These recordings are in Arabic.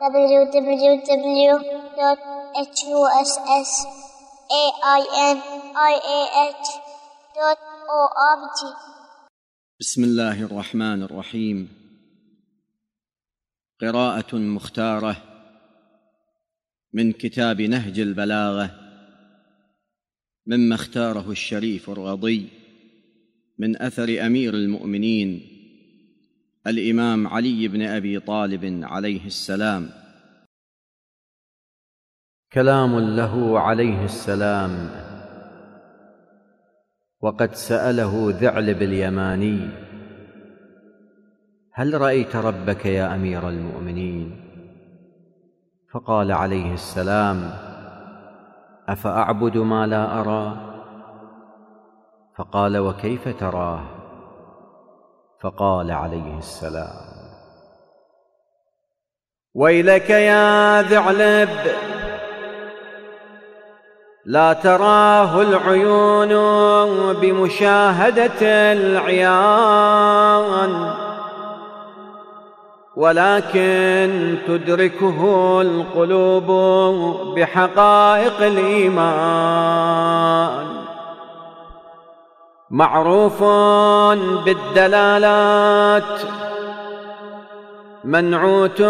www.husainiah.org. بسم الله الرحمن الرحيم. قراءة مختارة من كتاب نهج البلاغة مما اختاره الشريف الرضي من أثر أمير المؤمنين الإمام علي بن أبي طالب عليه السلام. كلام له عليه السلام. وقد سأله ذعلب اليماني: هل رأيت ربك يا أمير المؤمنين؟ فقال عليه السلام: أفأعبد ما لا أرى؟ فقال: وكيف تراه؟ فقال عليه السلام: ويلك يا ذعلب، لا تراه العيون بمشاهدة العيان، ولكن تدركه القلوب بحقائق الإيمان. معروف بالدلالات، منعوت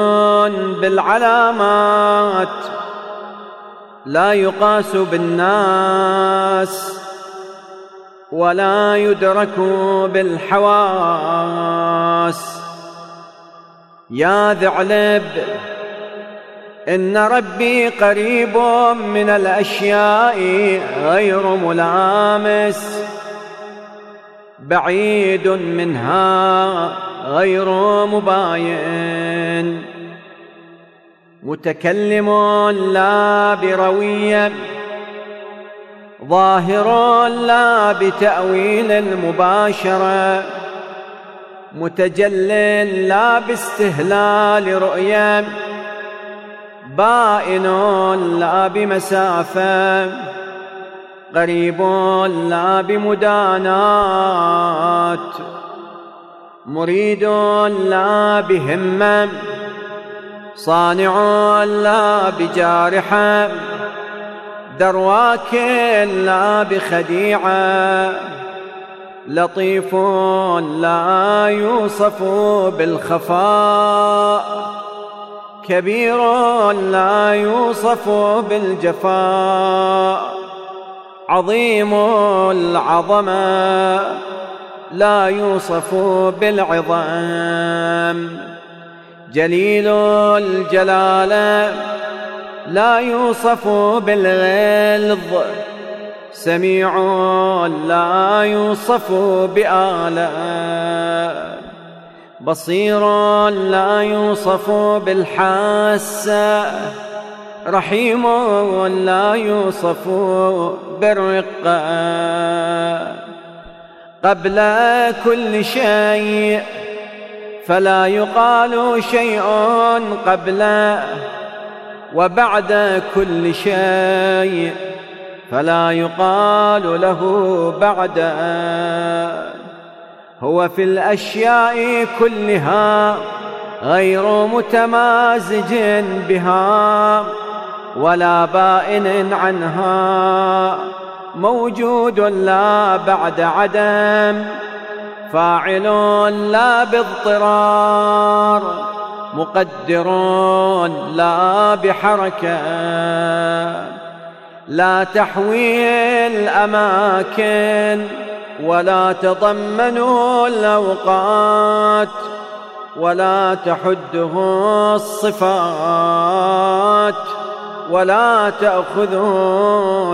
بالعلامات، لا يقاس بالناس ولا يدرك بالحواس. يا ذعلب، إن ربي قريب من الأشياء غير ملامس، بعيد منها غير مباين، متكلم لا بروية، ظاهر لا بتأويل المباشرة، متجل لا باستهلال رؤية، بائن لا بمسافة، قريب لا بمدانات، مريد لا بهمة، صانع لا بجارحة، درواك لا بخديعة، لطيف لا يوصف بالخفاء، كبير لا يوصف بالجفاء، عظيم العظمة لا يوصف بالعظام، جليل الجلالة لا يوصف بالغلظ، سميع لا يوصف بآلاء، بصير لا يوصف بالحاسة، رحيم لا يوصف بالرقة. قبل كل شيء فلا يقال شيء قبله، وبعد كل شيء فلا يقال له بعده. هو في الأشياء كلها غير متمازج بها ولا بائن عنها، موجود لا بعد عدم، فاعل لا باضطرار، مقدر لا بحركة، لا تحوي الأماكن ولا تضمن الأوقات، ولا تحده الصفات، ولا تأخذه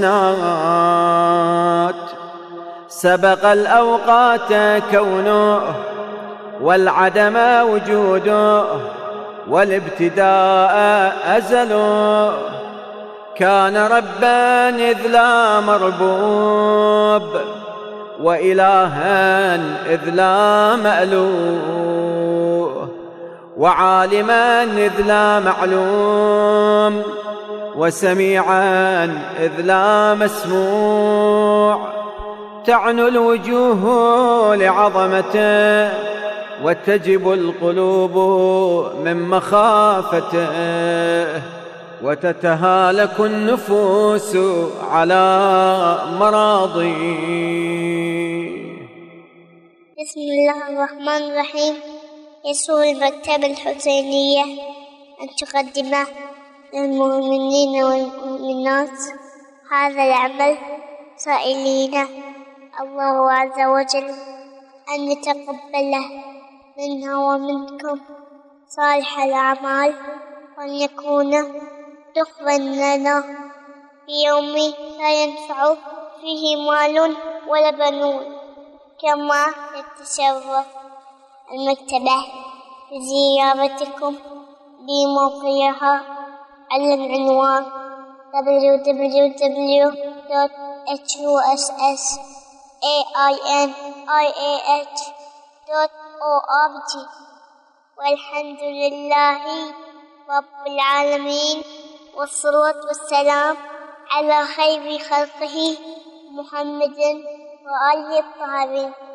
السنات. سبق الأوقات كونه، والعدم وجوده، والابتداء أزله، كان ربا إذ لا مربوب، وإلها إذ لا مألوه، وعالما إذ لا معلوم، وسميعا إذ لا مسموع. تعنو الوجوه لعظمته، وتجب القلوب من مخافته وتتهالك النفوس على مراضيه. بسم الله الرحمن الرحيم. يسر المكتبة الحسينية أن تقدم للمؤمنين والمؤمنات هذا العمل، سائلين الله عز وجل أن يتقبله منا ومنكم صالح الأعمال، وأن يكون دخلا لنا في يوم لا ينفع فيه مال ولا بنون. كما يتشرف المكتبة بزيارتكم بموقعها على العنوان www.hussainih.org. والحمد لله رب العالمين، والصلاة والسلام على خير خلقه محمد وآله الطاهرين.